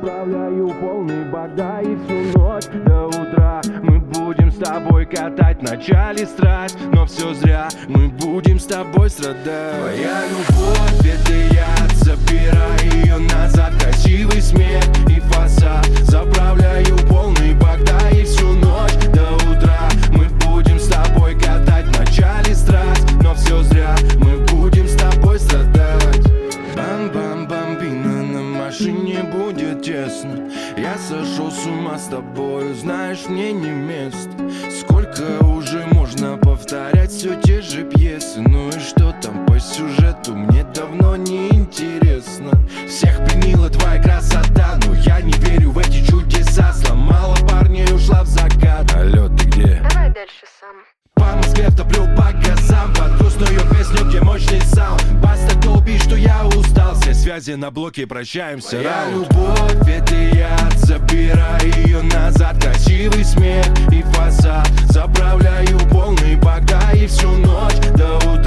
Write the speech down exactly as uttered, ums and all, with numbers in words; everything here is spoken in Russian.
заправляю полный бак, да и всю ночь до утра мы будем с тобой катать, вначале страсть, но все зря, мы будем с тобой страдать. Твоя любовь — это яд, забирай ее назад, красивый смех и фасад, заправляю полный бак, да и всю ночь до утра мы будем с тобой катать, вначале страсть, но все зря, мы будем с тобой страдать. Бам-бам-бамбина, на машине будет тесно, я сошел с ума с тобою, знаешь, мне не место. Сколько уже можно повторять все те же пьесы? Ну и что там по сюжету, мне давно не интересно. Всех пленила твоя красота, но я не верю в эти чудеса. Сломала парня и ушла в закат. Алло, ты где? Давай дальше сам. По Москве втоплю по газам, под грустную песню, где мощный саунд. Баста долбит, что я устал, все связи на блоке, прощаемся. Твоя любовь — это яд, забирай ее назад, красивый смех и фасад, заправляю полный бак, да и всю ночь до утра